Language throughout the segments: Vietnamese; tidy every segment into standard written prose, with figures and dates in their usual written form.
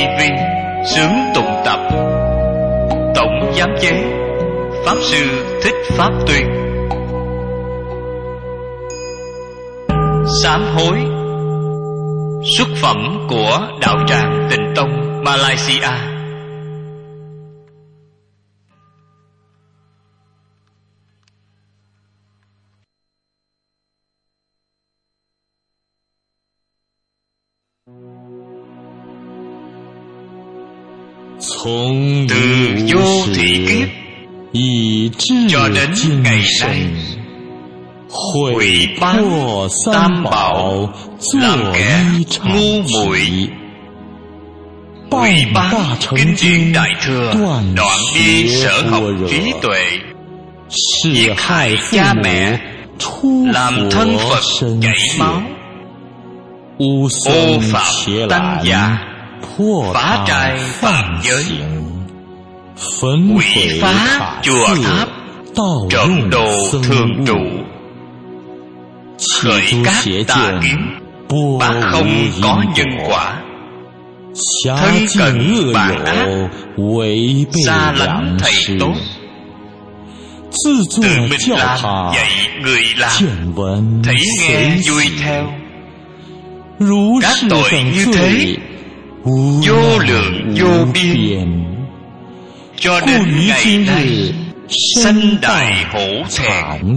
vi sướng tụng tập. Tổng giám chế Pháp Sư Thích Pháp Tuyên. Sám hối, xuất phẩm của Đạo Tràng Tịnh Tông Malaysia. Từ vô thủy kiếp cho đến ngày nay, hủy bán tam bảo, làm kẻ ngu muội. Hủy bán kinh điển đại thừa, đoạn đi sở học trí tuệ. Diệt hại cha mẹ, làm thân Phật chảy máu. Ô phạm tăng già, phá trai phạm giới. Quỷ phá chùa tháp, trộm đồ thường trụ. Khởi các tà kiến, bác không có nhân quả. Thân cận bản ác, xa lánh thầy tốt. Tự mình làm dạy người làm, thấy nghe vui theo. Các tội như thế vô lượng vô biên, cho đến ngày nay sanh đại hổ thẹn.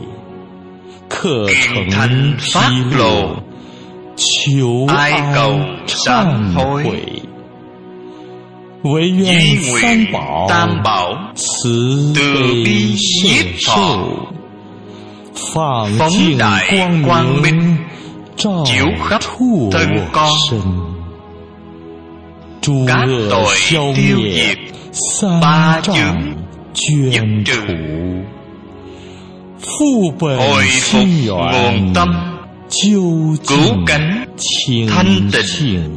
Kiện thành phát lộ, ai cầu sám hối. Di nguyện tam bảo, từ bi nhiếp thọ. Phóng đại quang minh, chiếu khắp thân con. Các tội tiêu diệt, ba chướng dứt trừ. Hồi phục nguồn tâm, cứu cánh thanh tịnh.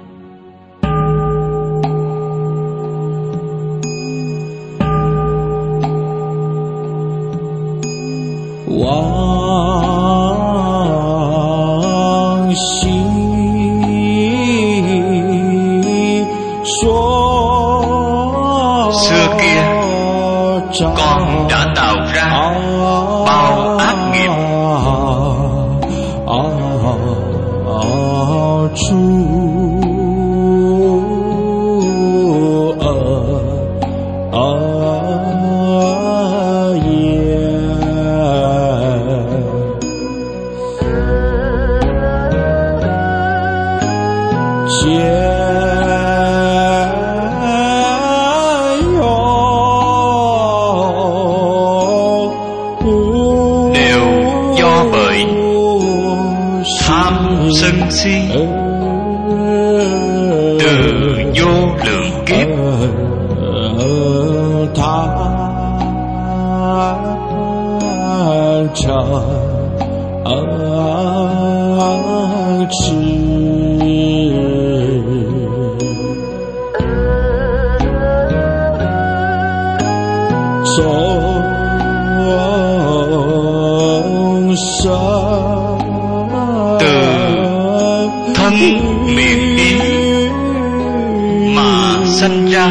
Xưa kia con đã tạo ra bao ác nghiệp, sân si. Từ vô lượng kiếp thân miệng ý mà sanh ra.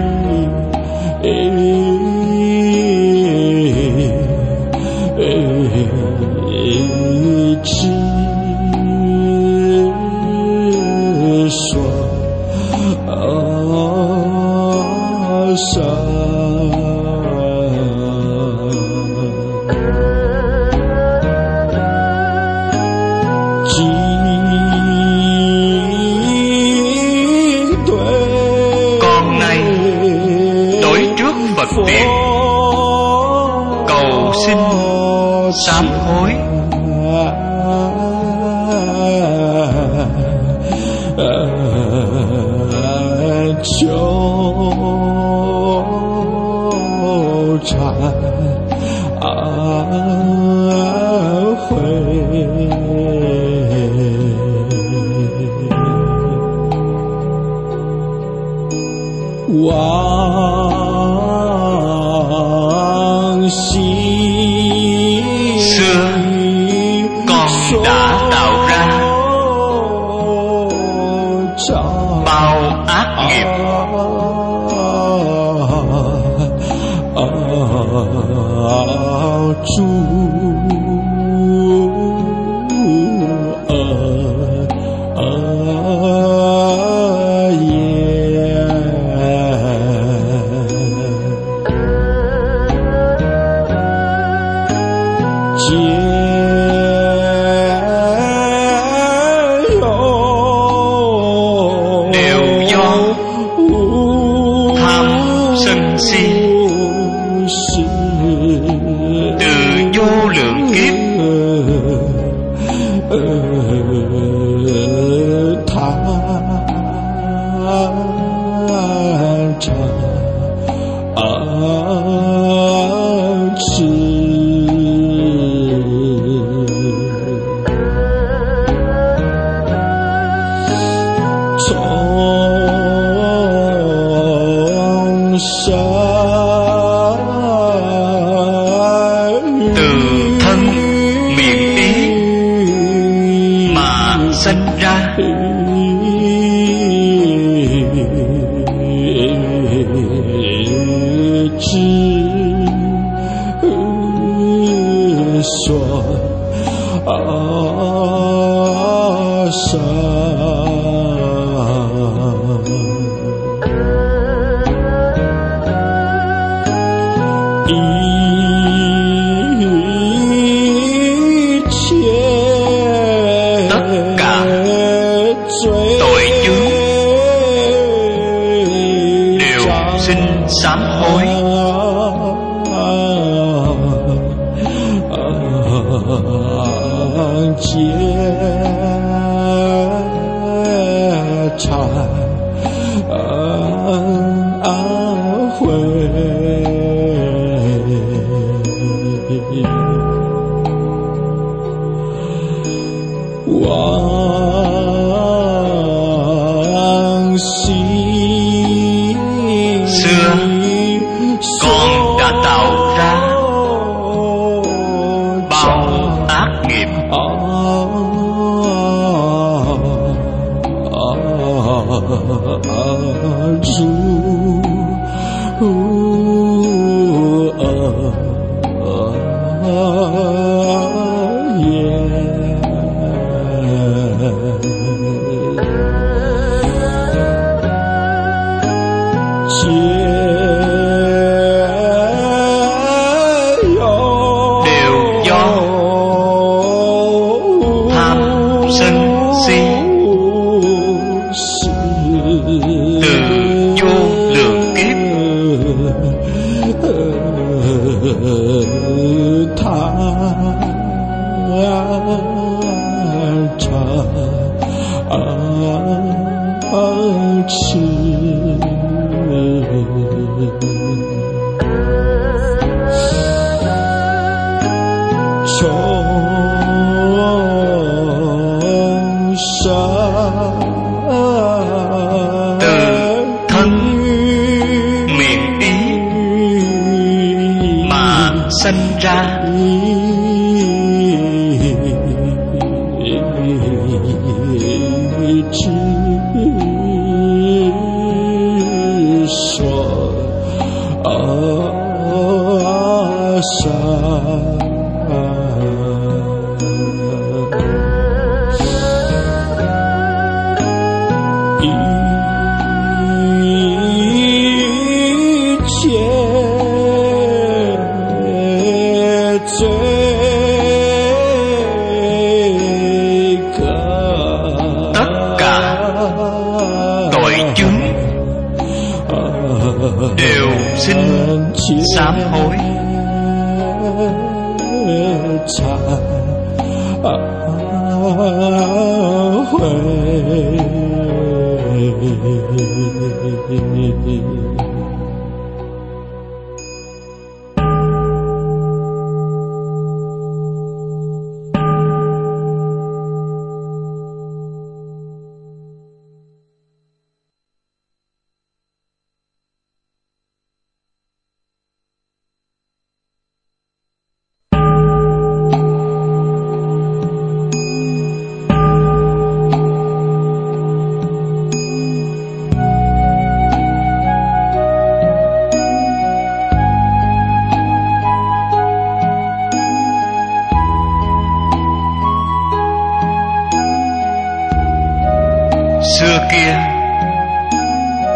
Phật điện cầu xin sám hối. Xưa con đã tạo ra bao bao ác nghiệp. Chủ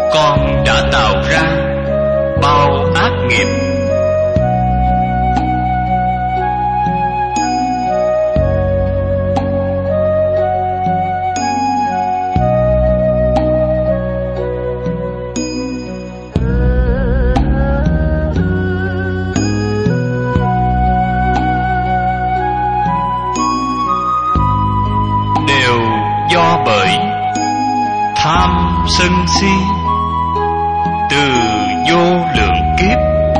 con đã tạo ra bao ác nghiệp. Đều do bởi tham sân si từ vô lượng kiếp.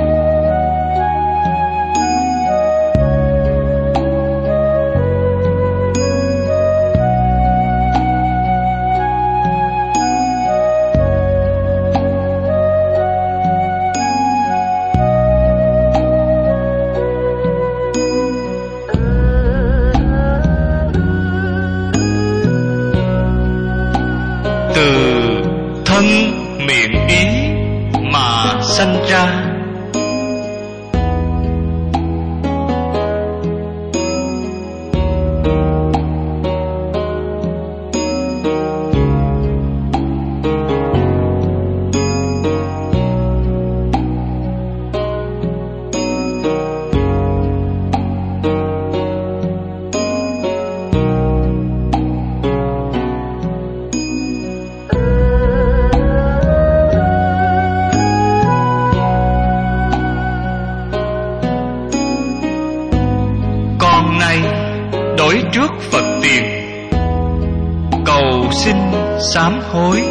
Từ thân miệng ý mà sanh ra. Đối trước Phật tiền cầu xin sám hối.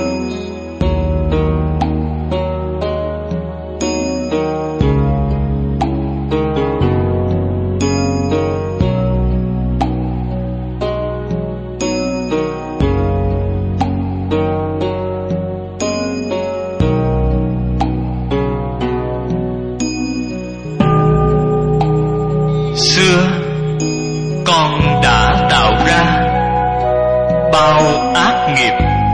Xưa con đã tạo ra bao ác nghiệp.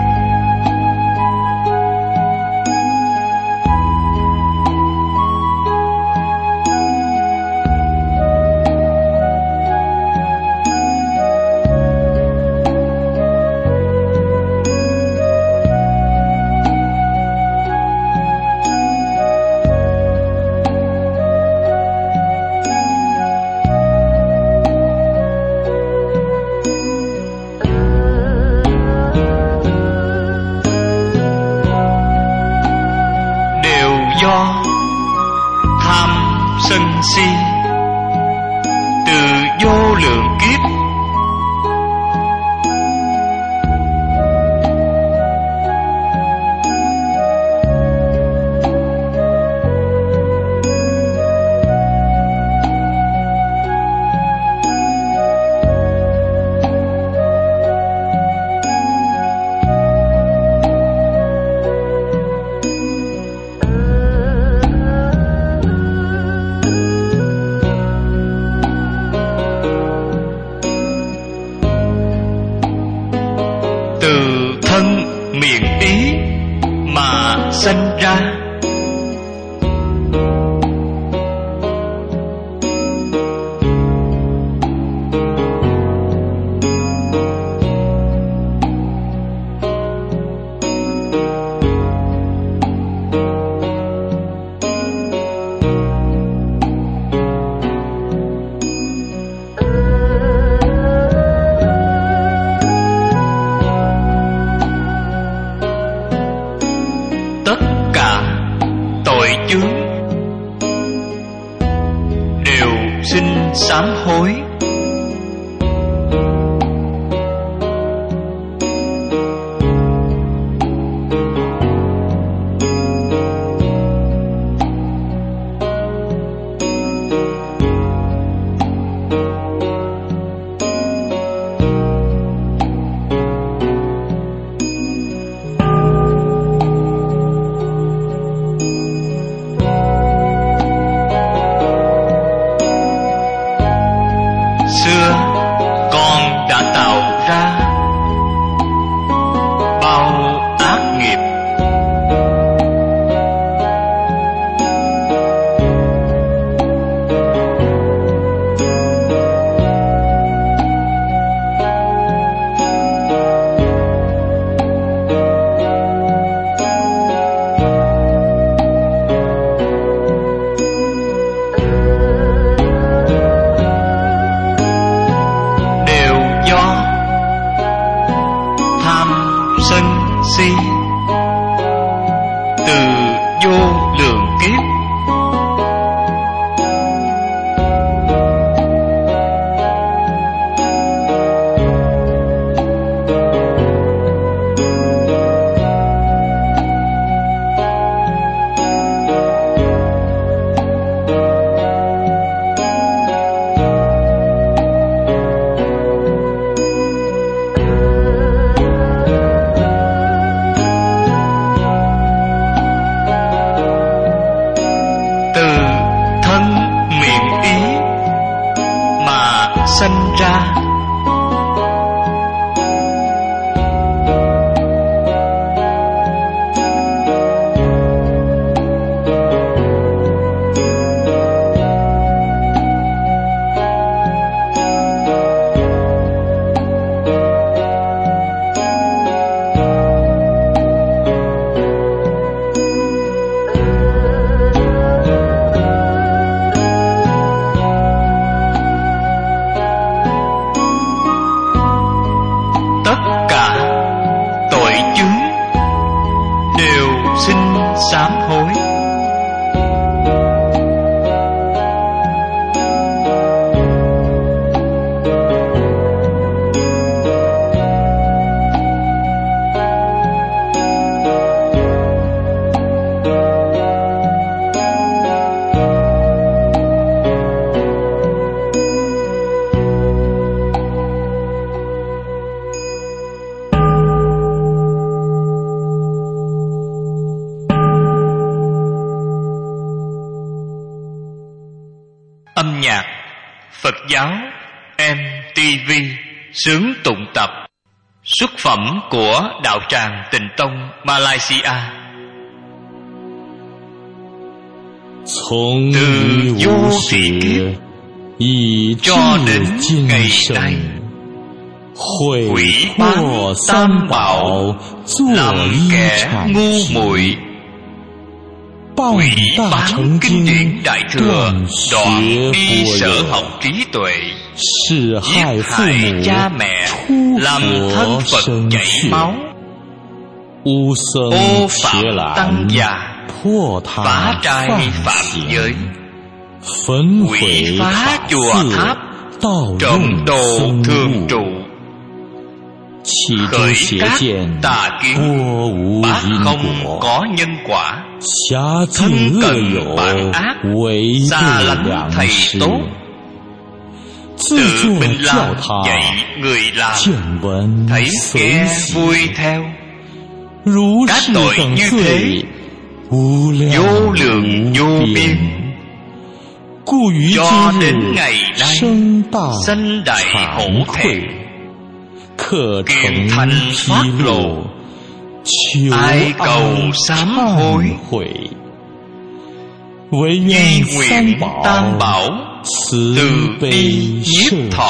Do tham sân si từ vô lượng kiếp. Từ thân miệng ý mà sanh ra. Tất cả tội chướng đều xin sám hối. xin sám hối. Âm nhạc Phật giáo MTV xướng tụng tập, xuất phẩm của đạo tràng Tịnh Tông Malaysia. Từ vô thị kiếp cho đến ngày nay, hủy bán tam bảo, làm kẻ ngu muội. Hủy bán kinh điển Đại Thừa, đoạn đi sở học trí tuệ, giết hại cha mẹ, làm thân Phật chảy máu. Ô phạm tăng già, phá trai phạm giới, hủy phá chùa tháp, trộm đồ thường trụ, khởi các tà kiến, bác không có nhân quả, thân cần bản ác, xa lánh thầy tốt, tự mình làm dạy người làm, thấy nghe vui theo. Các tội như thế vô lượng vô biên, cho đến ngày nay sanh đại hổ thẹn, kiện thành phát lộ, ai cầu sám hối. Duy nguyện tam bảo, từ bi nhiếp thọ,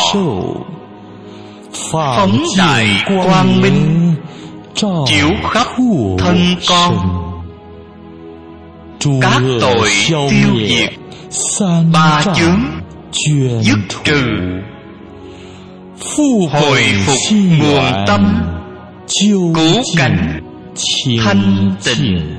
phóng đại quang minh, chiếu khắp thân con. Các tội tiêu diệt, ba chướng dứt trừ, hồi phục nguồn tâm, cứu cánh thanh tịnh.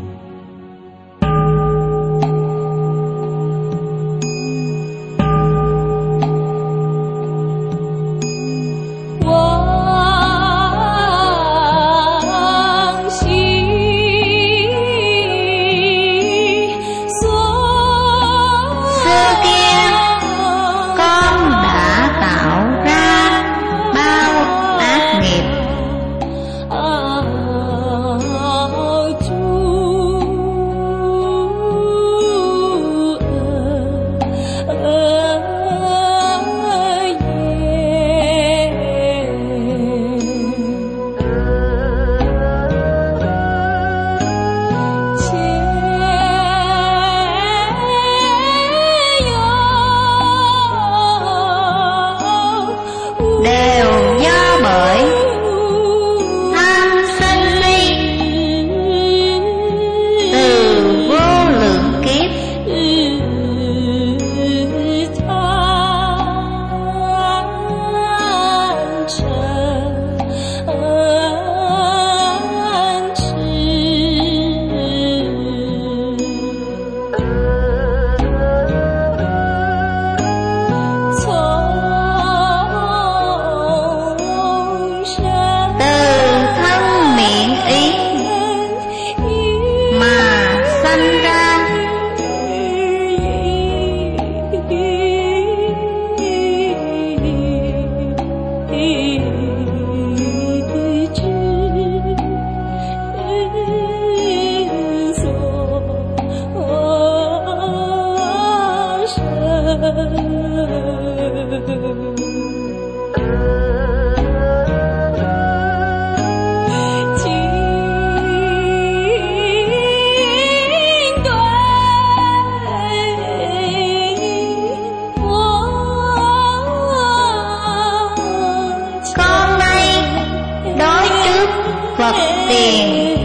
Phật tiền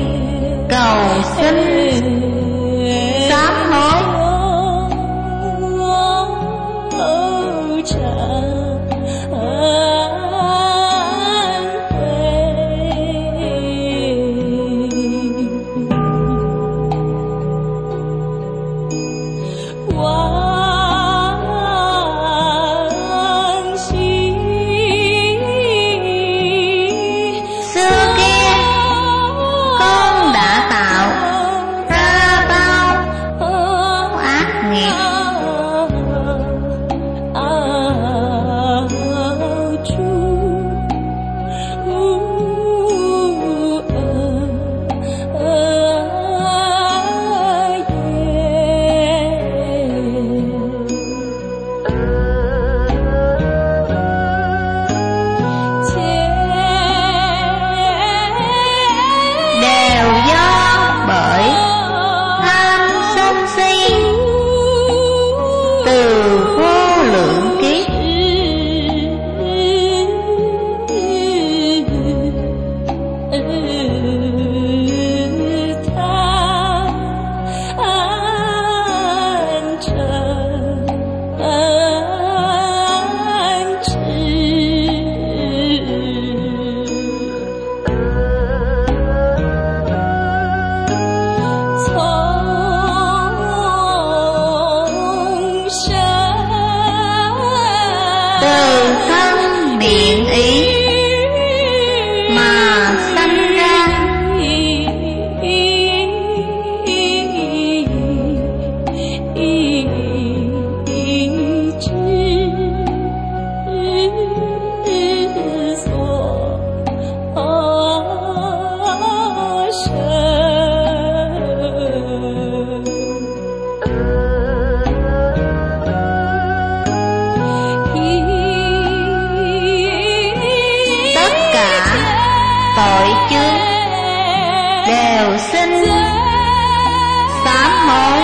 cầu xin sám hối. đều sinh sám hối.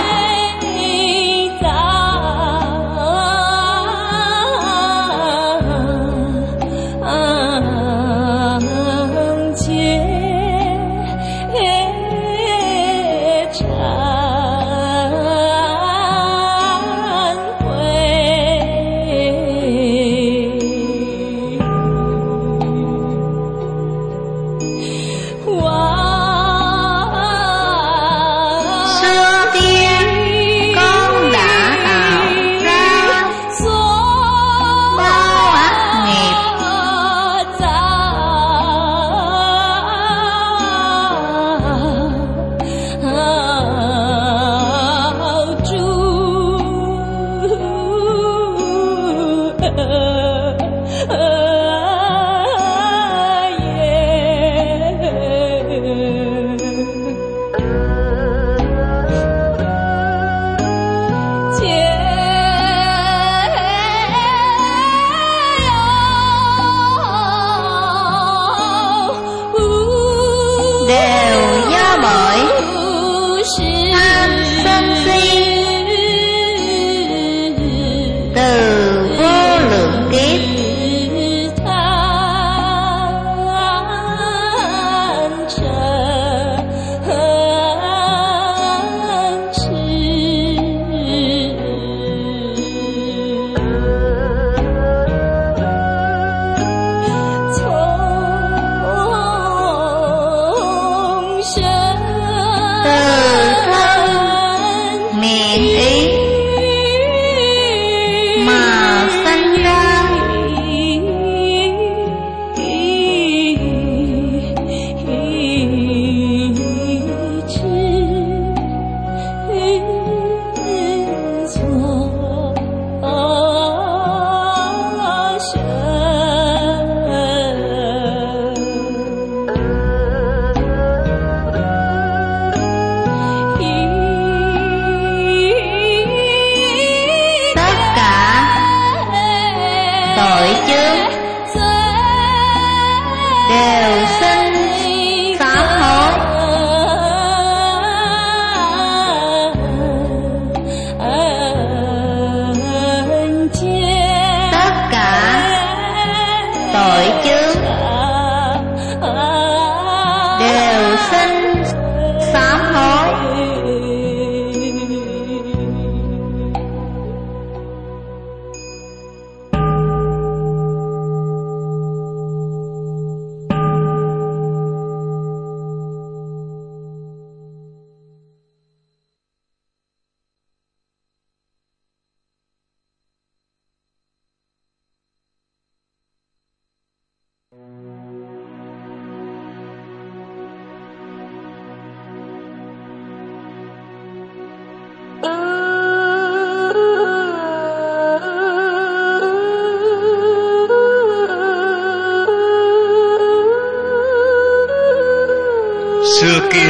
Xưa kia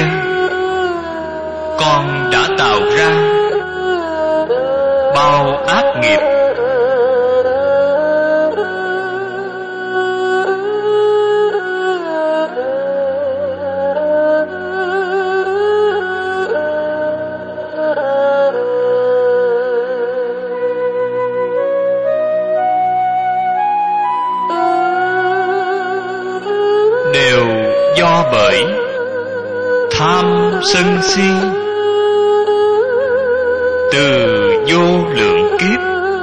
con đã tạo ra bao ác nghiệp, đều do bởi tham sân si từ vô lượng kiếp.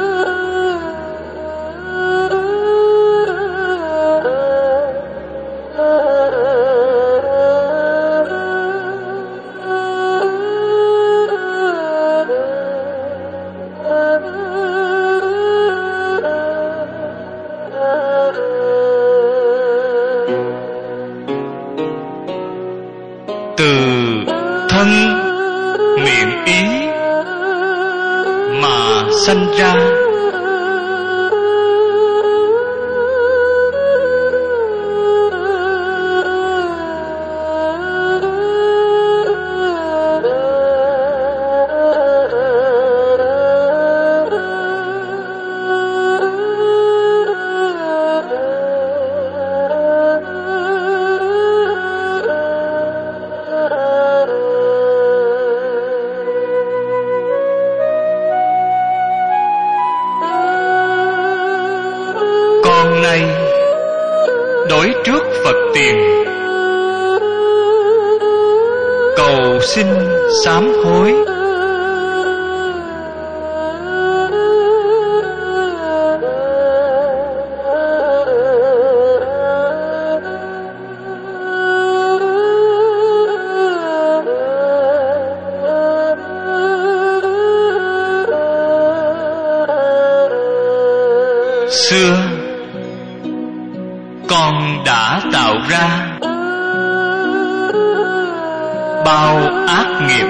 Từ thân miệng ý mà sanh ra, tiền, cầu xin sám hối. Xưa con đã tạo ra bao ác nghiệp,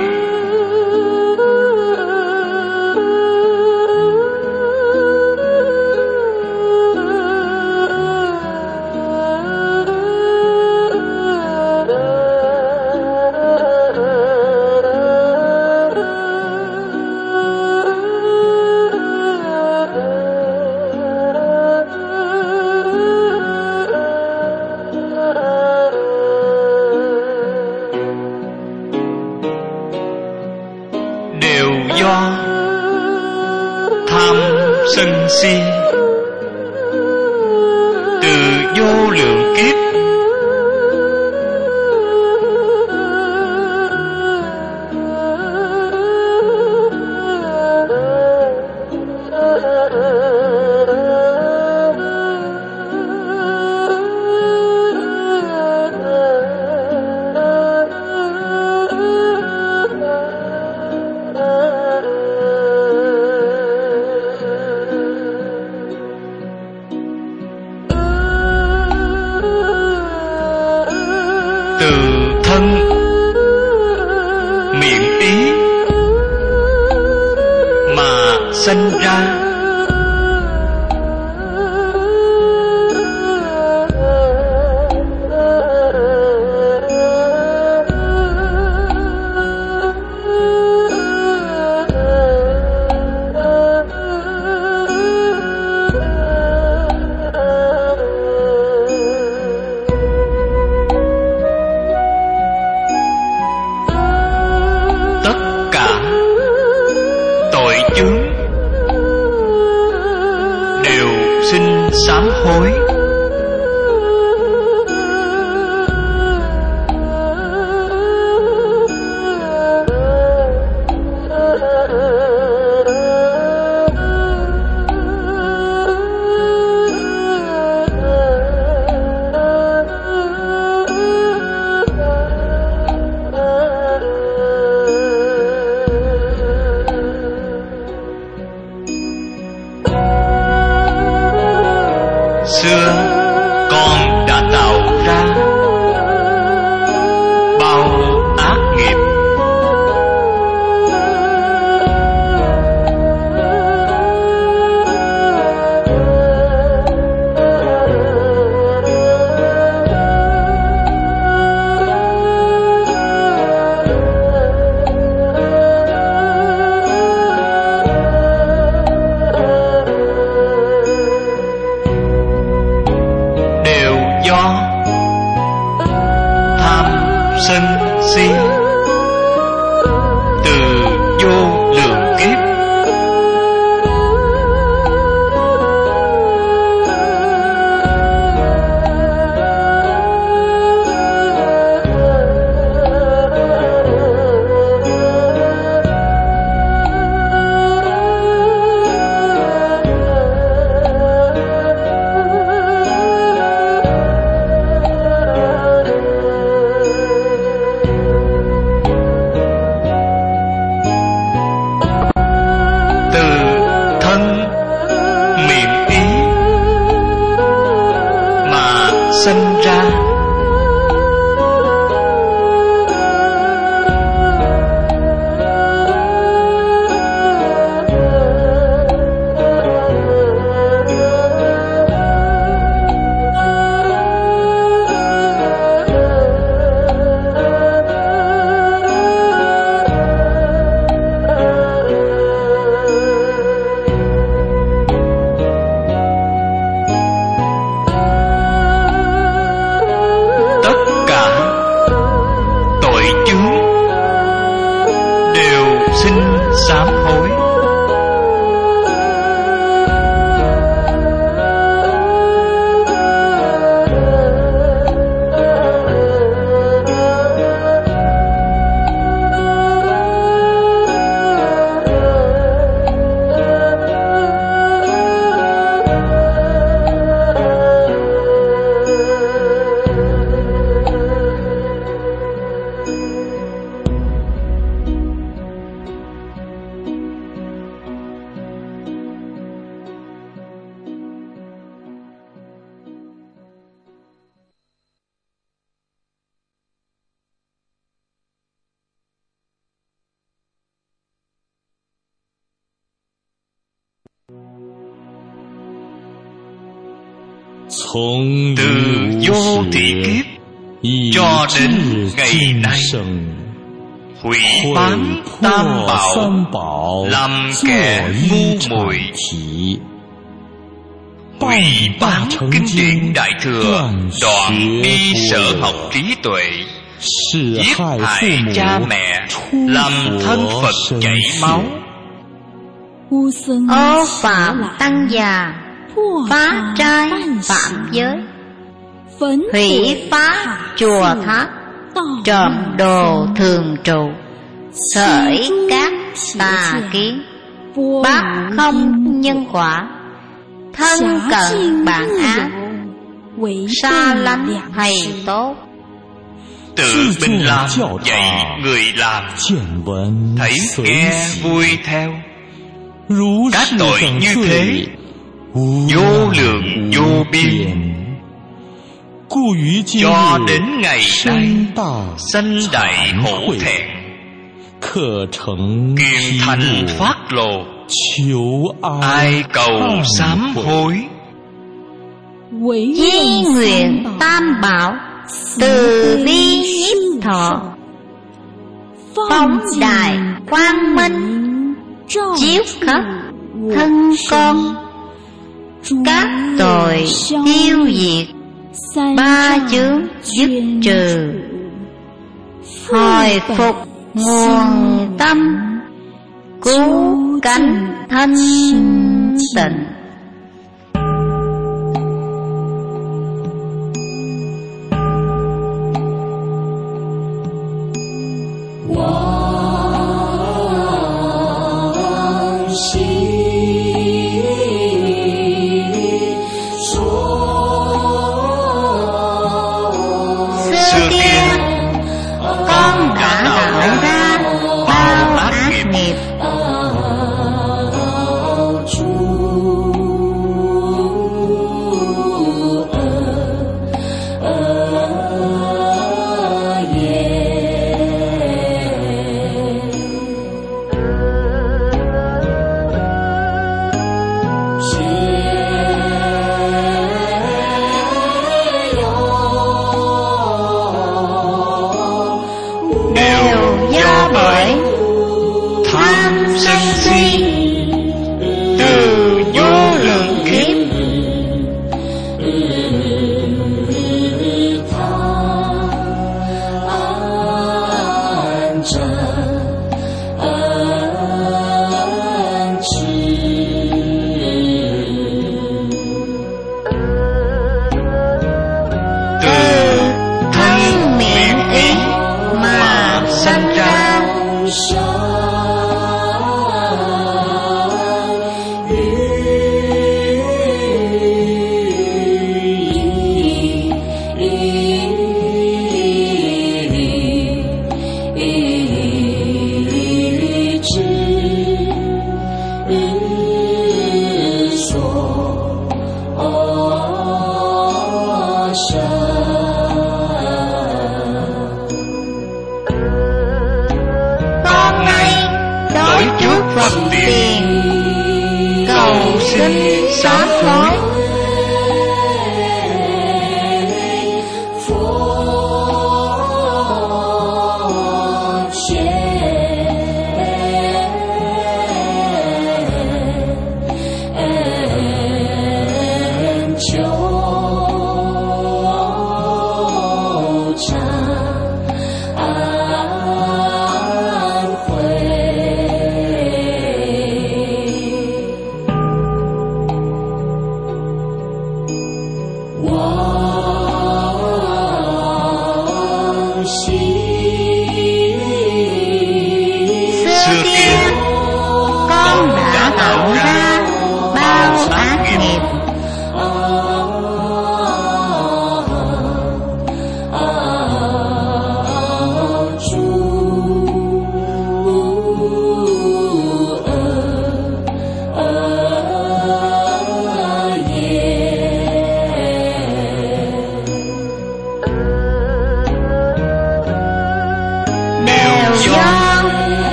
đều do tham sân si từ vô lượng kiếp từ thân miệng ý mà sanh ra. Tội chướng đều xin sám hối. Xưa con đã tạo ra bao ác nghiệp, do tham sân si từ vô lượng kiếp sanh ra. Xin sám hối. từ vô thị kiếp cho đến ngày nay, hủy bán tam bảo, làm kẻ ngu muội, hủy bán kinh điển đại thừa, đoạn đi sở học trí tuệ, giết hại cha mẹ, làm thân Phật chảy máu. Ô phạm tăng già, phá trai phạm giới, hủy phá chùa tháp, trộm đồ thường trụ, khởi các tà kiến, bác không nhân quả, thân cận bản ác, xa lánh thầy tốt, tự mình làm dạy người làm, thấy nghe vui theo. Các tội như thế vô lượng vô biên, cho đến ngày nay sanh đại hổ thẹn, kiền thành phát lộ, ai cầu sám hối. Di nguyện tam bảo, từ bi nhiếp thọ, phóng đại quang minh, chiếu khắp thân con, các tội tiêu diệt, ba chướng dứt trừ, hồi phục nguồn tâm, cứu cánh thanh tịnh.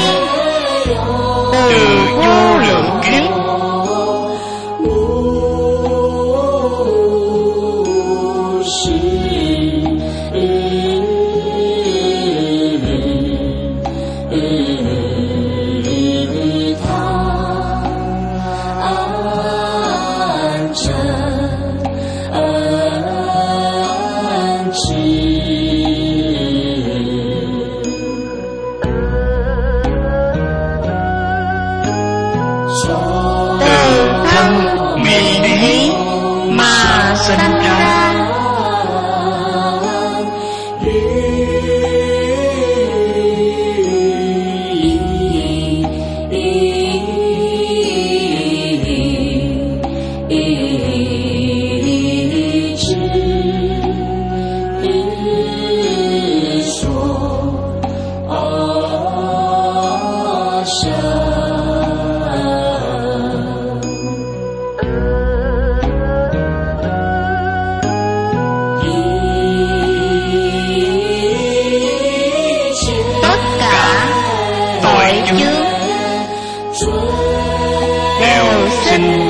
từ vô lượng kiếp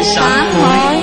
sám hối.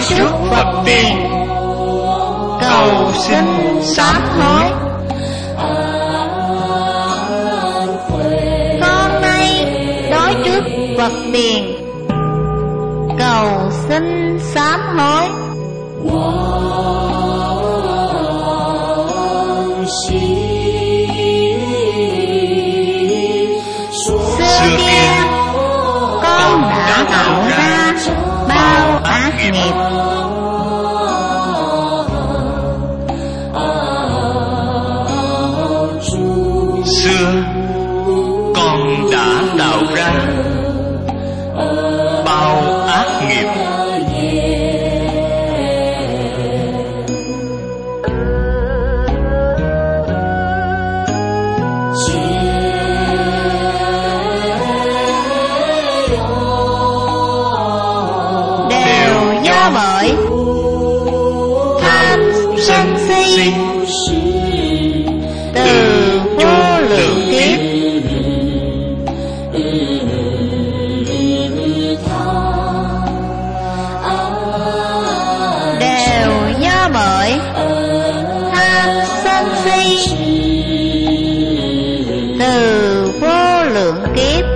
trước Phật tiền, cầu xin sám hối. Con nay đối trước Phật tiền, cầu xin sám hối. Xưa kia con đã tạo ra bao ác nghiệp, xưa con đã tạo ra bao ác nghiệp. đều do bởi tham sân si từ vô lượng kiếp, đều do bởi tham sân si từ vô lượng kiếp.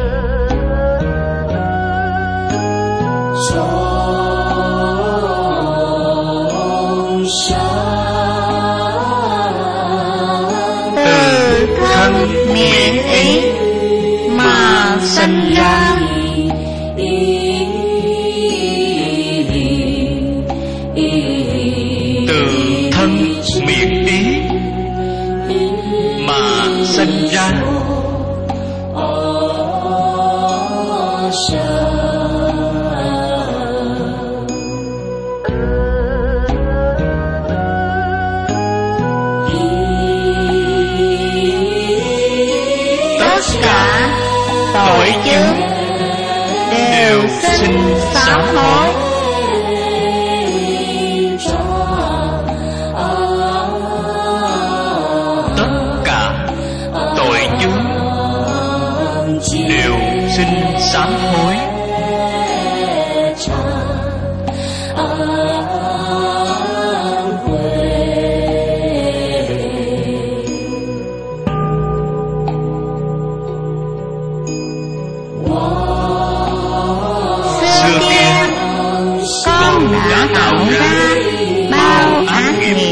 Từ thân miệng ý mà sinh ra, Từ thân miệng ý mà sinh ra. tất cả tội chướng đều xin sám hối. Tất cả tội chướng đều xin sám hối. Xưa kia con đã tạo ra bao ác nghiệp,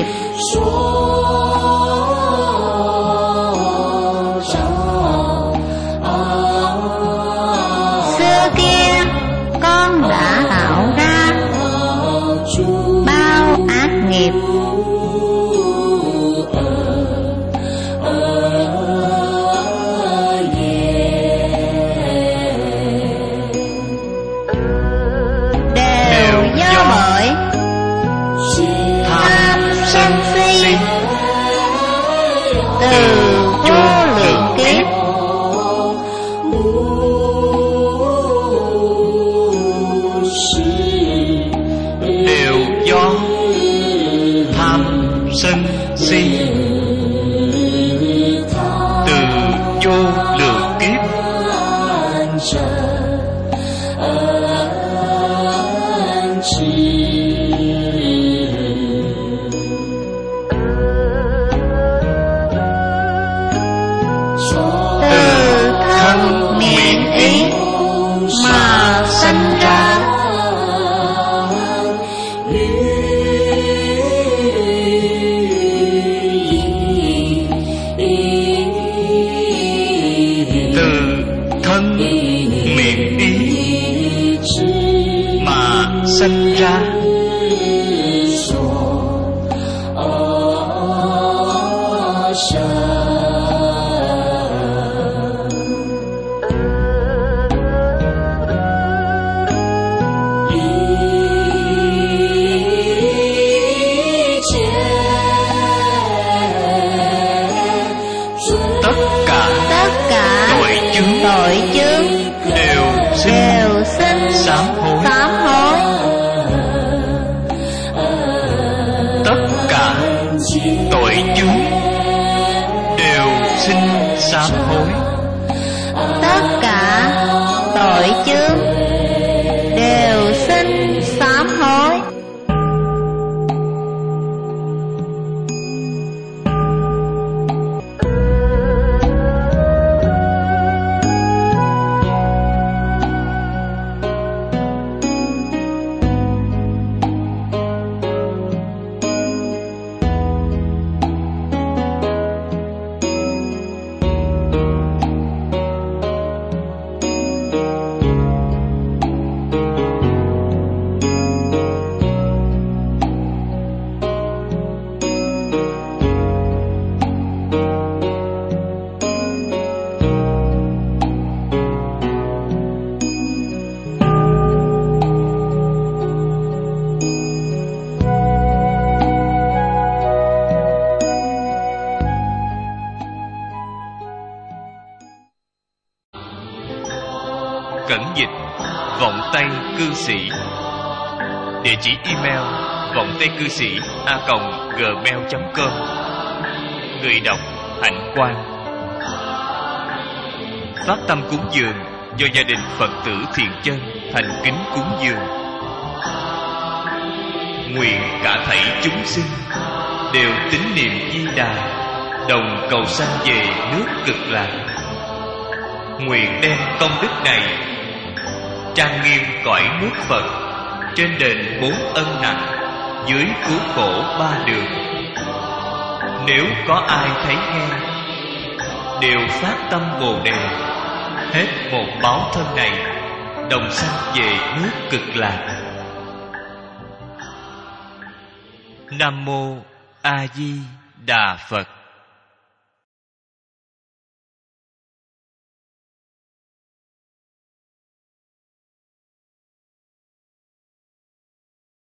xưa kia con đã tạo ra bao ác nghiệp, đều do bởi tham sân si từ vô lượng kiếp, đều do tham sân si từ vô lượng kiếp. từ thân miệng ý mà sinh ra, Từ thân miệng ý mà sinh ra. Tất cả tội chướng đều xin sám hối. Tất cả tội chướng đều xin sám hối. Tất cả tội chướng đều xin sám hối. Cẩn dịch Vọng Tây Cư Sĩ. Địa chỉ email vongtaicư sĩ@gmail.com. Người đọc Hạnh Quang. Phát tâm cúng dường do gia đình Phật tử Thiện Chân thành kính cúng dường. Nguyện cả thảy chúng sinh đều tín niệm Di Đà, đồng cầu sanh về nước Cực Lạc. Nguyện đem công đức này trang nghiêm cõi nước Phật, trên đền 4 ân nặng, dưới cứu khổ 3 đường. Nếu có ai thấy nghe, đều phát tâm Bồ Đề, hết một báo thân này, đồng sanh về nước Cực Lạc. Nam Mô A Di Đà Phật.